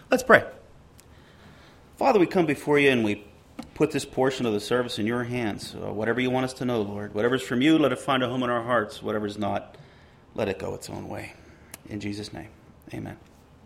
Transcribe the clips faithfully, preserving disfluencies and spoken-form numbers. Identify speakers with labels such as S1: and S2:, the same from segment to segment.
S1: Let's pray. Father, we come before you and we put this portion of the service in your hands. Uh, whatever you want us to know, Lord. Whatever's from you, let it find a home in our hearts. Whatever's not, let it go its own way. In Jesus' name, amen.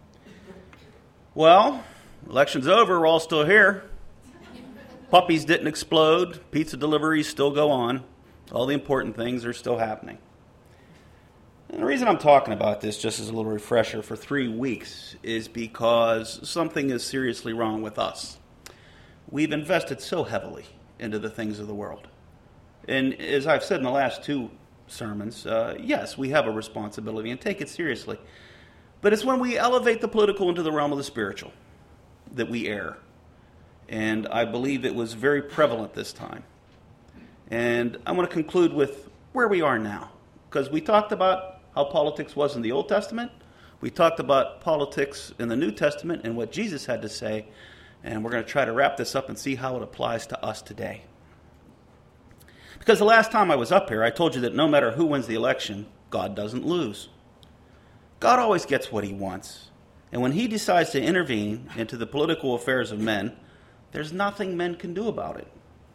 S1: Well, election's over. We're all still here. Puppies didn't explode. Pizza deliveries still go on. All the important things are still happening. And the reason I'm talking about this, just as a little refresher, for three weeks is because something is seriously wrong with us. We've invested so heavily into the things of the world. And as I've said in the last two sermons, uh, yes, we have a responsibility and take it seriously. But it's when we elevate the political into the realm of the spiritual that we err. And I believe it was very prevalent this time. And I want to conclude with where we are now. Because we talked about how politics was in the Old Testament. We talked about politics in the New Testament and what Jesus had to say. And we're going to try to wrap this up and see how it applies to us today. Because the last time I was up here, I told you that no matter who wins the election, God doesn't lose. God always gets what he wants. And when he decides to intervene into the political affairs of men, there's nothing men can do about it.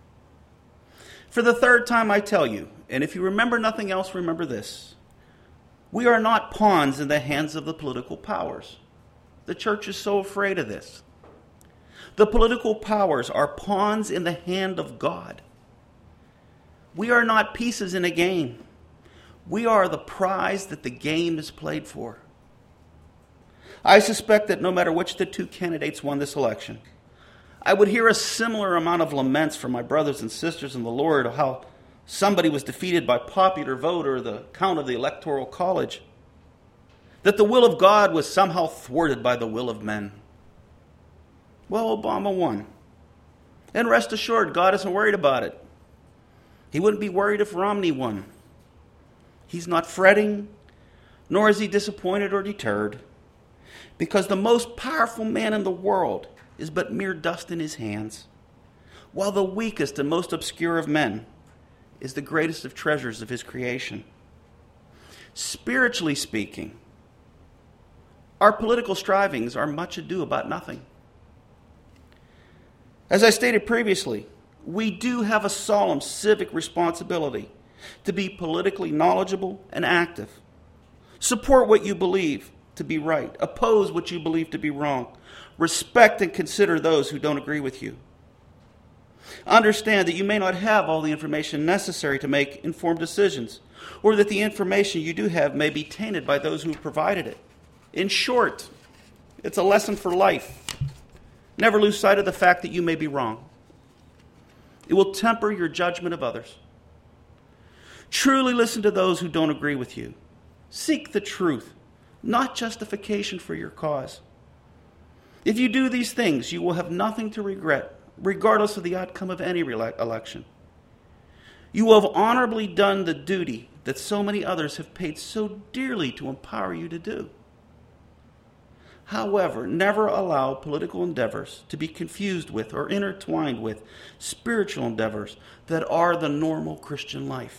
S1: For the third time I tell you, and if you remember nothing else, remember this. We are not pawns in the hands of the political powers. The church is so afraid of this. The political powers are pawns in the hand of God. We are not pieces in a game. We are the prize that the game is played for. I suspect that no matter which of the two candidates won this election, I would hear a similar amount of laments from my brothers and sisters in the Lord of how somebody was defeated by popular vote or the count of the Electoral College, that the will of God was somehow thwarted by the will of men. Well, Obama won. And rest assured, God isn't worried about it. He wouldn't be worried if Romney won. He's not fretting, nor is he disappointed or deterred, because the most powerful man in the world is but mere dust in his hands, while the weakest and most obscure of men is the greatest of treasures of his creation. Spiritually speaking, our political strivings are much ado about nothing. As I stated previously, we do have a solemn civic responsibility to be politically knowledgeable and active. Support what you believe to be right. Oppose what you believe to be wrong. Respect and consider those who don't agree with you. Understand that you may not have all the information necessary to make informed decisions, or that the information you do have may be tainted by those who have provided it. In short, it's a lesson for life. Never lose sight of the fact that you may be wrong. It will temper your judgment of others. Truly listen to those who don't agree with you. Seek the truth, not justification for your cause. If you do these things, you will have nothing to regret, regardless of the outcome of any election. You will have honorably done the duty that so many others have paid so dearly to empower you to do. However, never allow political endeavors to be confused with or intertwined with spiritual endeavors that are the normal Christian life.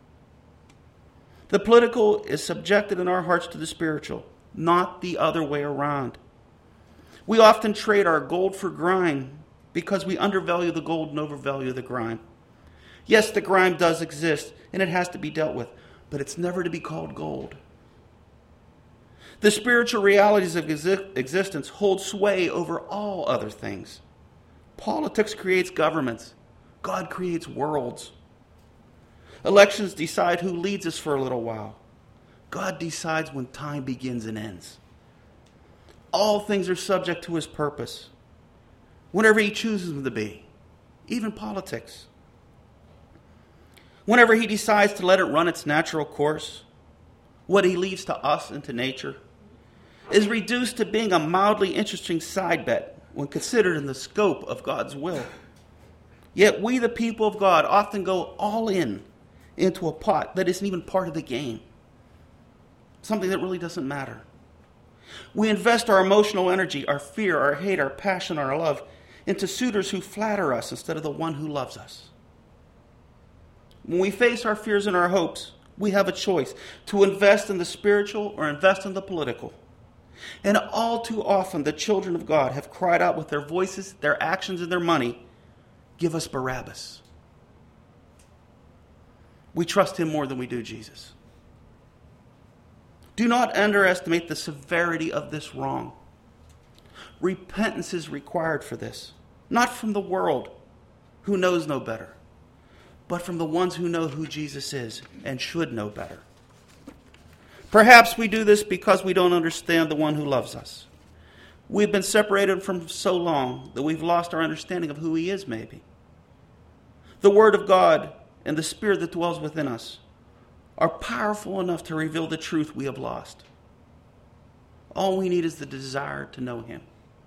S1: The political is subjected in our hearts to the spiritual, not the other way around. We often trade our gold for grime because we undervalue the gold and overvalue the grime. Yes, the grime does exist and it has to be dealt with, but it's never to be called gold. The spiritual realities of exi- existence hold sway over all other things. Politics creates governments. God creates worlds. Elections decide who leads us for a little while. God decides when time begins and ends. All things are subject to his purpose, whenever he chooses them to be, even politics. Whenever he decides to let it run its natural course, what he leaves to us and to nature is reduced to being a mildly interesting side bet when considered in the scope of God's will. Yet we, the people of God, often go all in into a pot that isn't even part of the game, something that really doesn't matter. We invest our emotional energy, our fear, our hate, our passion, our love into suitors who flatter us instead of the one who loves us. When we face our fears and our hopes, we have a choice to invest in the spiritual or invest in the political. And all too often, the children of God have cried out with their voices, their actions, and their money, "Give us Barabbas." We trust him more than we do Jesus. Do not underestimate the severity of this wrong. Repentance is required for this, not from the world, who knows no better, but from the ones who know who Jesus is and should know better. Perhaps we do this because we don't understand the one who loves us. We've been separated from so long that we've lost our understanding of who he is, maybe. The Word of God and the Spirit that dwells within us are powerful enough to reveal the truth we have lost. All we need is the desire to know him.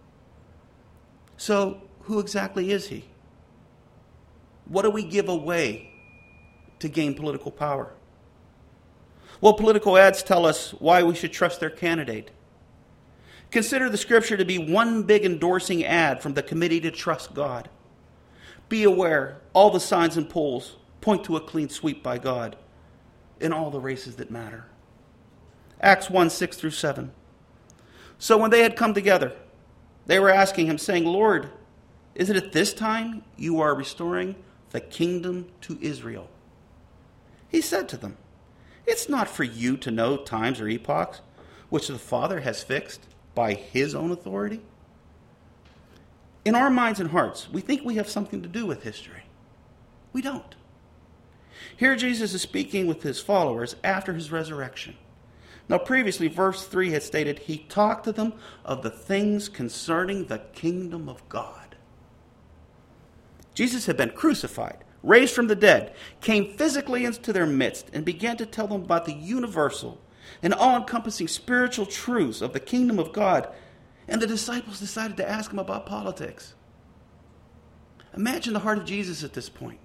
S1: So, who exactly is he? What do we give away to gain political power? Well, political ads tell us why we should trust their candidate. Consider the scripture to be one big endorsing ad from the Committee to Trust God. Be aware, all the signs and polls point to a clean sweep by God in all the races that matter. Acts one, six through seven. So when they had come together, they were asking him, saying, "Lord, is it at this time you are restoring the kingdom to Israel?" He said to them, "It's not for you to know times or epochs which the Father has fixed by his own authority." In our minds and hearts, we think we have something to do with history. We don't. Here Jesus is speaking with his followers after his resurrection. Now previously, verse three had stated, he talked to them of the things concerning the kingdom of God. Jesus had been crucified, raised from the dead, came physically into their midst, and began to tell them about the universal and all-encompassing spiritual truths of the kingdom of God. And the disciples decided to ask him about politics. Imagine the heart of Jesus at this point.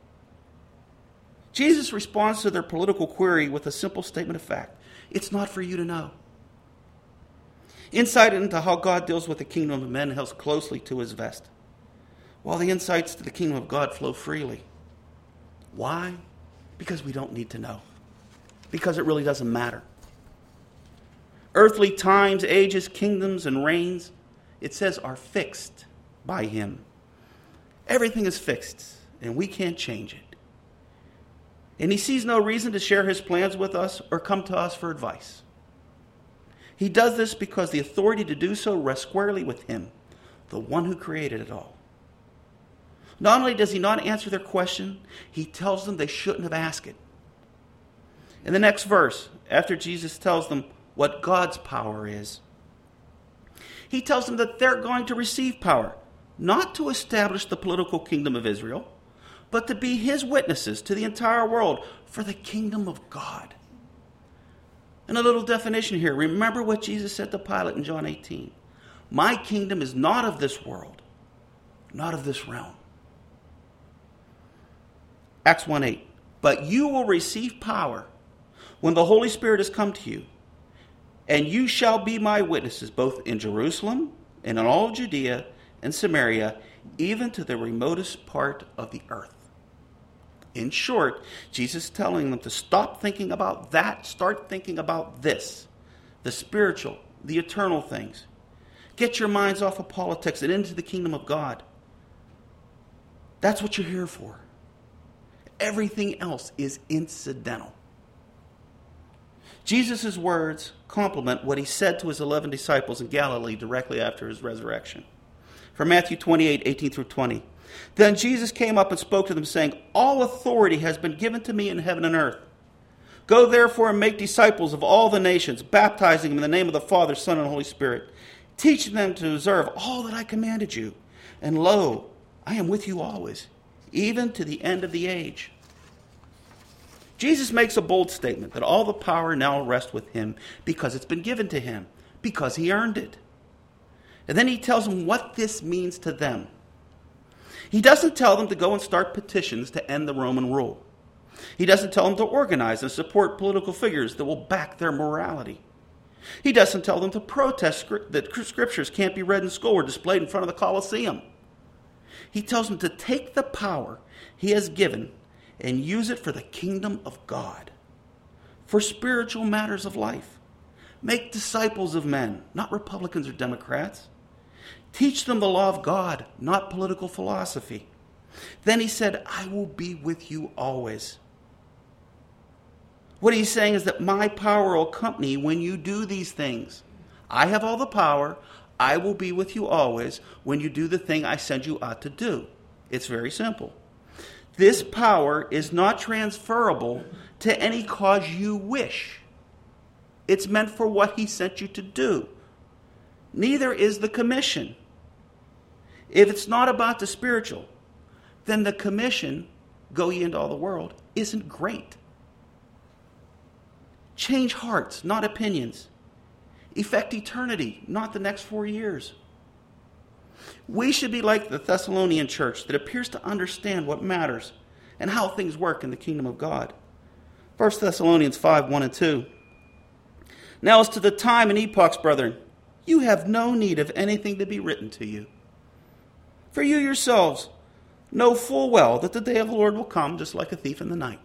S1: Jesus responds to their political query with a simple statement of fact. It's not for you to know. Insight into how God deals with the kingdom of men held closely to his vest, while the insights to the kingdom of God flow freely. Why? Because we don't need to know. Because it really doesn't matter. Earthly times, ages, kingdoms, and reigns, it says, are fixed by him. Everything is fixed, and we can't change it. And he sees no reason to share his plans with us or come to us for advice. He does this because the authority to do so rests squarely with him, the one who created it all. Not only does he not answer their question, he tells them they shouldn't have asked it. In the next verse, after Jesus tells them what God's power is, he tells them that they're going to receive power, not to establish the political kingdom of Israel, but to be his witnesses to the entire world for the kingdom of God. And a little definition here. Remember what Jesus said to Pilate in John eighteen. My kingdom is not of this world, not of this realm. Acts one eight. But you will receive power when the Holy Spirit has come to you, and you shall be my witnesses both in Jerusalem and in all of Judea and Samaria, even to the remotest part of the earth. In short, Jesus is telling them to stop thinking about that, start thinking about this, the spiritual, the eternal things. Get your minds off of politics and into the kingdom of God. That's what you're here for. Everything else is incidental. Jesus' words complement what he said to his eleven disciples in Galilee directly after his resurrection. From Matthew twenty-eight, eighteen through twenty. Then Jesus came up and spoke to them, saying, all authority has been given to me in heaven and earth. Go therefore and make disciples of all the nations, baptizing them in the name of the Father, Son, and Holy Spirit, teaching them to observe all that I commanded you. And lo, I am with you always, even to the end of the age. Jesus makes a bold statement that all the power now rests with him because it's been given to him, because he earned it. And then he tells them what this means to them. He doesn't tell them to go and start petitions to end the Roman rule. He doesn't tell them to organize and support political figures that will back their morality. He doesn't tell them to protest that scriptures can't be read in school or displayed in front of the Colosseum. He tells them to take the power he has given and use it for the kingdom of God, for spiritual matters of life, Make disciples of men, not Republicans or Democrats. Teach them the law of God, not political philosophy. Then he said, I will be with you always. What he's saying is that my power will accompany you when you do these things. I have all the power. I will be with you always when you do the thing I send you out to do. It's very simple. This power is not transferable to any cause you wish. It's meant for what he sent you to do. Neither is the commission. If it's not about the spiritual, then the commission, go ye into all the world, isn't great. Change hearts, not opinions. Effect eternity, not the next four years. We should be like the Thessalonian church that appears to understand what matters and how things work in the kingdom of God. First Thessalonians five, one and two. Now as to the time and epochs, brethren, you have no need of anything to be written to you. For you yourselves know full well that the day of the Lord will come just like a thief in the night.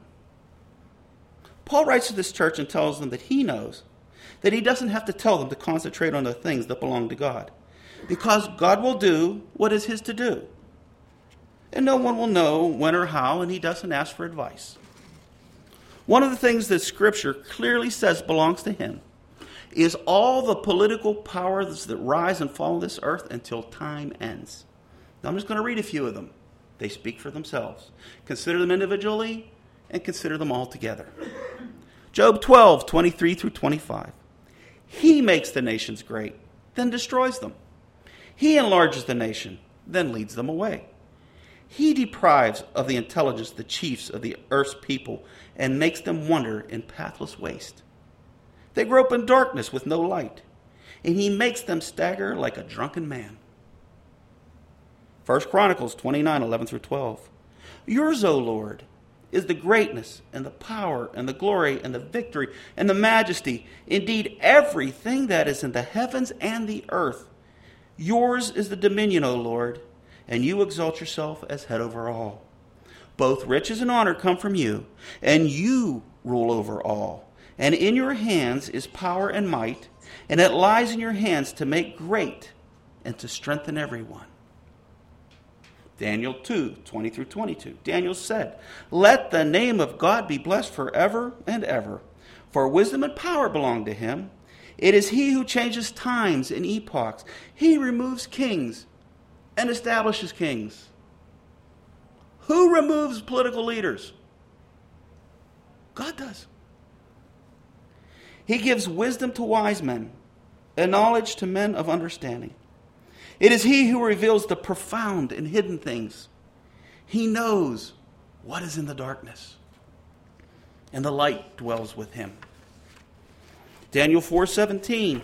S1: Paul writes to this church and tells them that he knows that he doesn't have to tell them to concentrate on the things that belong to God, because God will do what is his to do. And no one will know when or how, and he doesn't ask for advice. One of the things that Scripture clearly says belongs to him is all the political powers that rise and fall on this earth until time ends. Now, I'm just going to read a few of them. They speak for themselves. Consider them individually and consider them all together. Job twelve, twenty-three through twenty-five. He makes the nations great, then destroys them. He enlarges the nation, then leads them away. He deprives of the intelligence the chiefs of the earth's people and makes them wander in pathless waste. They grope in darkness with no light, and he makes them stagger like a drunken man. First Chronicles twenty-nine, eleven through twelve. Yours, O Lord, is the greatness and the power and the glory and the victory and the majesty, indeed everything that is in the heavens and the earth. Yours is the dominion, O Lord, and you exalt yourself as head over all. Both riches and honor come from you, and you rule over all. And in your hands is power and might, and it lies in your hands to make great and to strengthen everyone. Daniel two, twenty through twenty-two. Daniel said, let the name of God be blessed forever and ever, for wisdom and power belong to him. It is he who changes times and epochs. He removes kings and establishes kings. Who removes political leaders? God does. He gives wisdom to wise men and knowledge to men of understanding. It is he who reveals the profound and hidden things. He knows what is in the darkness, and the light dwells with him. Daniel four seventeen.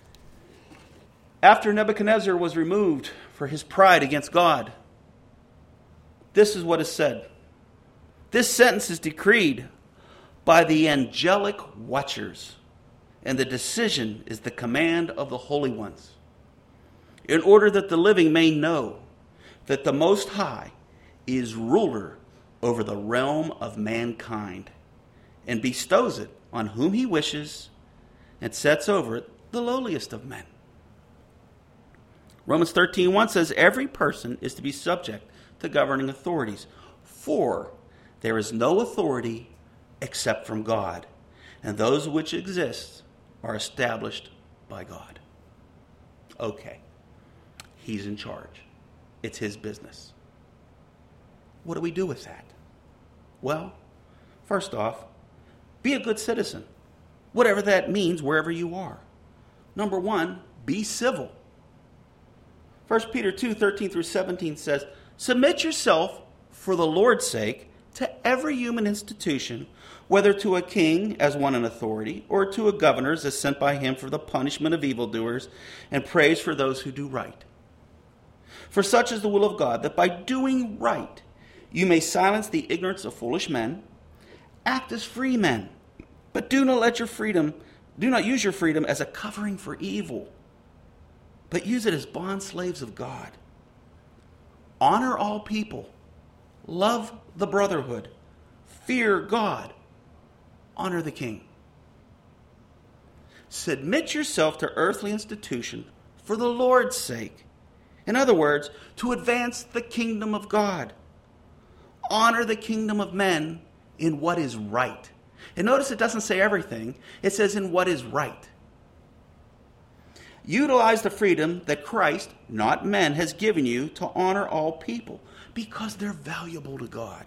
S1: After Nebuchadnezzar was removed for his pride against God, this is what is said. This sentence is decreed by the angelic watchers, and the decision is the command of the holy ones, in order that the living may know that the Most High is ruler over the realm of mankind, and bestows it on whom he wishes, and sets over it the lowliest of men. Romans thirteen one says, every person is to be subject to governing authorities, for there is no authority except from God, and those which exist are established by God. Okay. He's in charge. It's his business. What do we do with that? Well, first off, be a good citizen, whatever that means wherever you are. Number one, be civil. First Peter two, thirteen through seventeen says, submit yourself for the Lord's sake to every human institution, whether to a king as one in authority, or to a governor as sent by him for the punishment of evildoers, and praise for those who do right. For such is the will of God, that by doing right you may silence the ignorance of foolish men. Act as free men, but do not let your freedom, do not use your freedom as a covering for evil, but use it as bond slaves of God. Honor all people. Love the brotherhood. Fear God. Honor the king. submit yourself to earthly institution for the Lord's sake. In other words, to advance the kingdom of God. Honor the kingdom of men in what is right. And notice it doesn't say everything. It says in what is right. Utilize the freedom that Christ, not men, has given you to honor all people because they're valuable to God.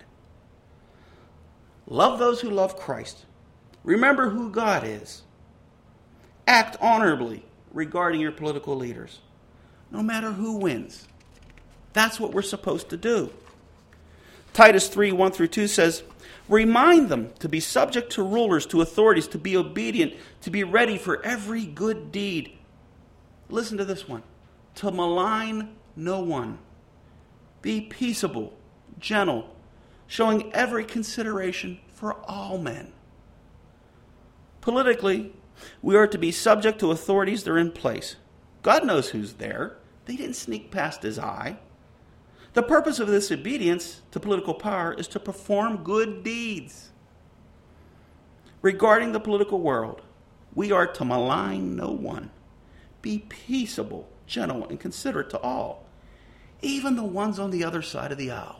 S1: Love those who love Christ. Remember who God is. Act honorably regarding your political leaders, no matter who wins. That's what we're supposed to do. Titus three, one through two says, remind them to be subject to rulers, to authorities, to be obedient, to be ready for every good deed. Listen to this one. To malign no one. Be peaceable, gentle, showing every consideration for all men. Politically, we are to be subject to authorities that are in place. God knows who's there. They didn't sneak past his eye. The purpose of this obedience to political power is to perform good deeds. Regarding the political world, we are to malign no one. Be peaceable, gentle, and considerate to all, even the ones on the other side of the aisle.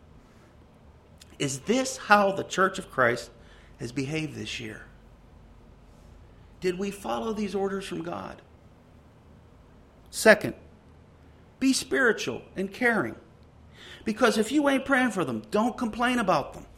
S1: Is this how the Church of Christ has behaved this year? Did we follow these orders from God? Second, be spiritual and caring. Because if you ain't praying for them, don't complain about them.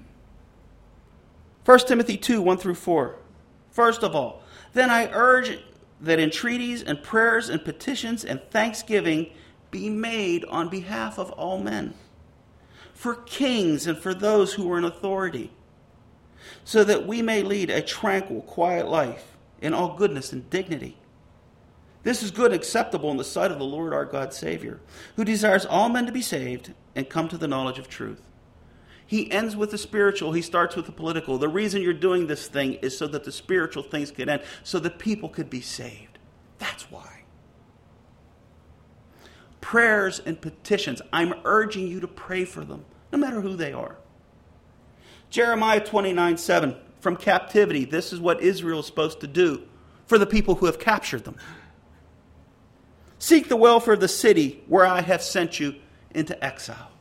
S1: First Timothy two, one through four. First of all, then I urge that entreaties and prayers and petitions and thanksgiving be made on behalf of all men, for kings and for those who are in authority, so that we may lead a tranquil, quiet life in all goodness and dignity. This is good and acceptable in the sight of the Lord our God Savior, who desires all men to be saved and come to the knowledge of truth. He ends with the spiritual. He starts with the political. The reason you're doing this thing is so that the spiritual things could end, so that people could be saved. That's why. Prayers and petitions. I'm urging you to pray for them, no matter who they are. Jeremiah twenty-nine, seven. From captivity, this is what Israel is supposed to do for the people who have captured them. Seek the welfare of the city where I have sent you into exile.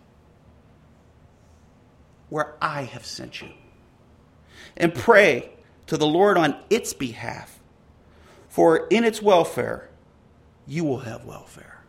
S1: Where I have sent you. And pray to the Lord on its behalf. For in its welfare, you will have welfare.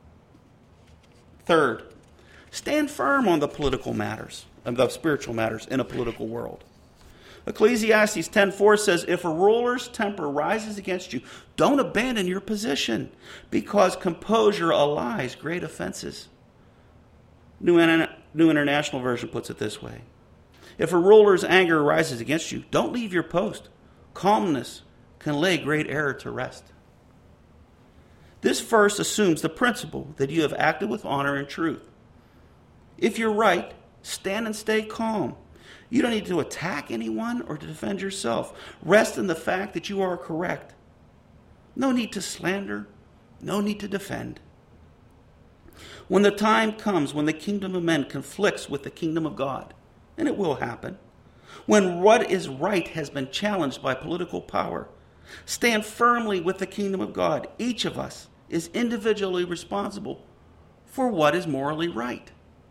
S1: Third, stand firm on the political matters, and the spiritual matters in a political world. Ecclesiastes ten four says, if a ruler's temper rises against you, don't abandon your position, because composure allies great offenses. New, New International Version puts it this way. If a ruler's anger rises against you, don't leave your post. Calmness can lay great error to rest. This verse assumes the principle that you have acted with honor and truth. If you're right, stand and stay calm. You don't need to attack anyone or to defend yourself. Rest in the fact that you are correct. No need to slander. No need to defend. When the time comes when the kingdom of men conflicts with the kingdom of God, and it will happen, when what is right has been challenged by political power, stand firmly with the kingdom of God. Each of us is individually responsible for what is morally right.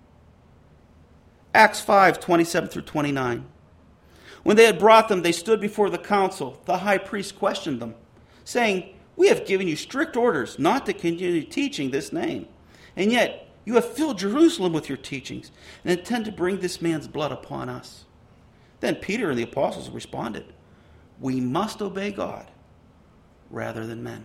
S1: Acts five, twenty-seven through twenty-nine. When they had brought them, they stood before the council. The high priest questioned them, saying, we have given you strict orders not to continue teaching this name. And yet you have filled Jerusalem with your teachings and intend to bring this man's blood upon us. Then Peter and the apostles responded, we must obey God rather than men.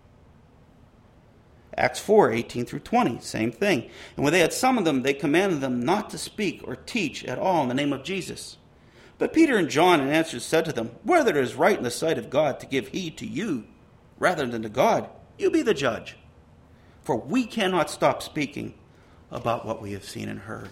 S1: Acts four, eighteen through twenty, same thing. And when they had summoned them, they commanded them not to speak or teach at all in the name of Jesus. But Peter and John in answer said to them, whether it is right in the sight of God to give heed to you rather than to God, you be the judge. For we cannot stop speaking about what we have seen and heard.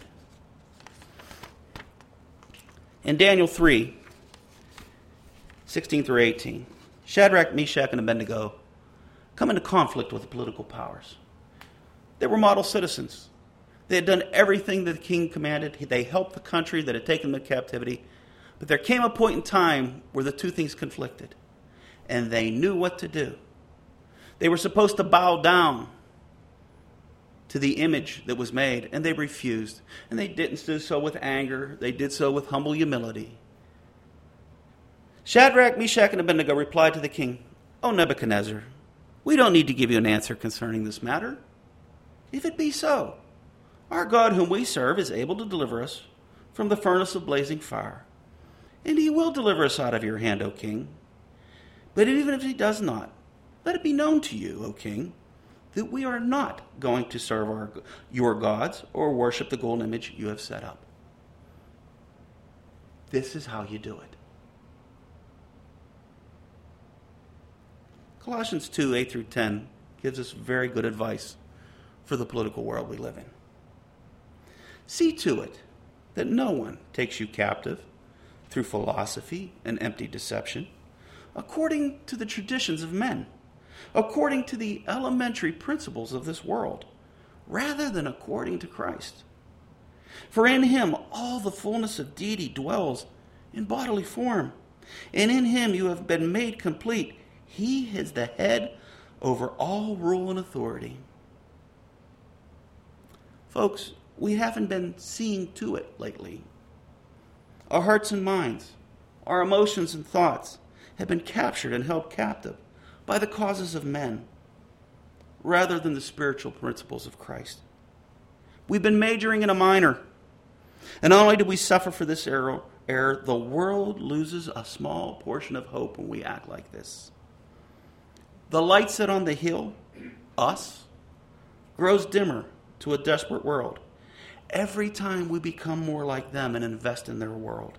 S1: In Daniel three, sixteen through eighteen, Shadrach, Meshach, and Abednego come into conflict with the political powers. They were model citizens. They had done everything that the king commanded. They helped the country that had taken them into captivity. But there came a point in time where the two things conflicted. and they knew what to do. They were supposed to bow down to the image that was made, and they refused. And they didn't do so with anger. They did so with humble humility. Shadrach, Meshach, and Abednego replied to the king, "O Nebuchadnezzar, we don't need to give you an answer concerning this matter. If it be so, our God whom we serve is able to deliver us from the furnace of blazing fire, and he will deliver us out of your hand, O king. But even if he does not, let it be known to you, O king, that we are not going to serve our, your gods or worship the golden image you have set up." This is how you do it. Colossians two, eight through ten gives us very good advice for the political world we live in. See to it that no one takes you captive through philosophy and empty deception, according to the traditions of men, according to the elementary principles of this world, rather than according to Christ. For in him all the fullness of deity dwells in bodily form, and in him you have been made complete. He is the head over all rule and authority. Folks, we haven't been seeing to it lately. Our hearts and minds, our emotions and thoughts have been captured and held captive by the causes of men, rather than the spiritual principles of Christ. We've been majoring in a minor. And not only do we suffer for this error, error, the world loses a small portion of hope when we act like this. The light set on the hill, us, grows dimmer to a desperate world every time we become more like them and invest in their world.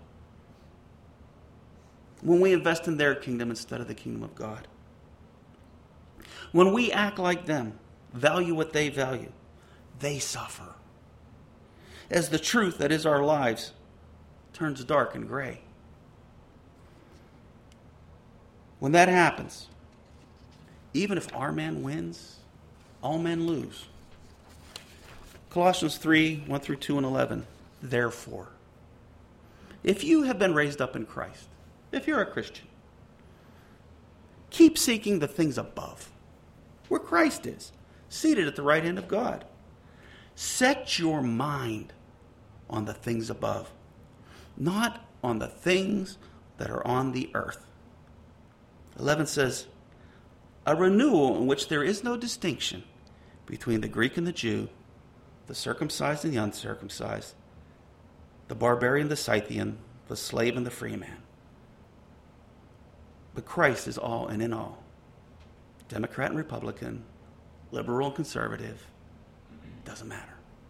S1: When we invest in their kingdom instead of the kingdom of God. When we act like them, value what they value, they suffer. As the truth that is our lives turns dark and gray. When that happens, even if our man wins, all men lose. Colossians three, one through two and eleven. Therefore, if you have been raised up in Christ, if you're a Christian, keep seeking the things above, where Christ is, seated at the right hand of God. Set your mind on the things above, not on the things that are on the earth. eleven says, a renewal in which there is no distinction between the Greek and the Jew, the circumcised and the uncircumcised, the barbarian, the Scythian, the slave and the free man. But Christ is all and in all. Democrat and Republican, liberal and conservative, doesn't matter.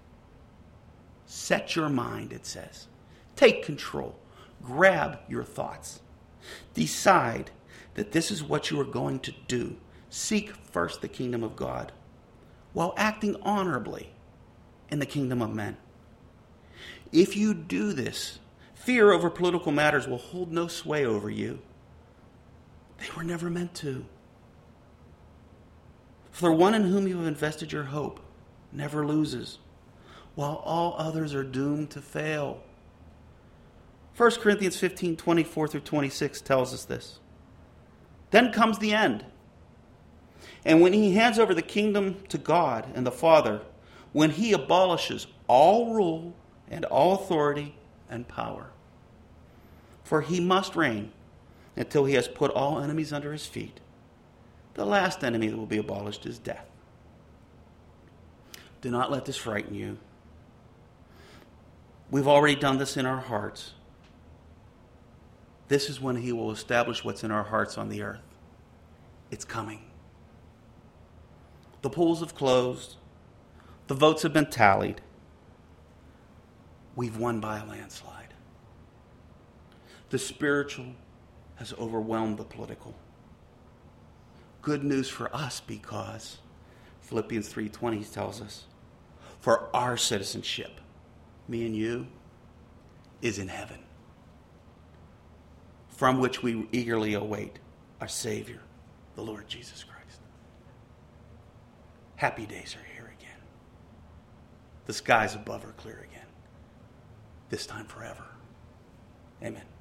S1: Set your mind, it says. Take control. Grab your thoughts. Decide that this is what you are going to do. Seek first the kingdom of God while acting honorably in the kingdom of men. If you do this, fear over political matters will hold no sway over you. They were never meant to. For the one in whom you have invested your hope never loses, while all others are doomed to fail. First Corinthians fifteen, twenty-four through twenty-six tells us this. Then comes the end. And when he hands over the kingdom to God and the Father, when he abolishes all rule and all authority and power. For he must reign until he has put all enemies under his feet. The last enemy that will be abolished is death. Do not let this frighten you. We've already done this in our hearts. This is when he will establish what's in our hearts on the earth. It's coming. The polls have closed. The votes have been tallied. We've won by a landslide. The spiritual has overwhelmed the political. Good news for us because Philippians three twenty tells us, for our citizenship, me and you, is in heaven, from which we eagerly await our Savior, the Lord Jesus Christ. Happy days are here again. The skies above are clear again. This time forever. Amen.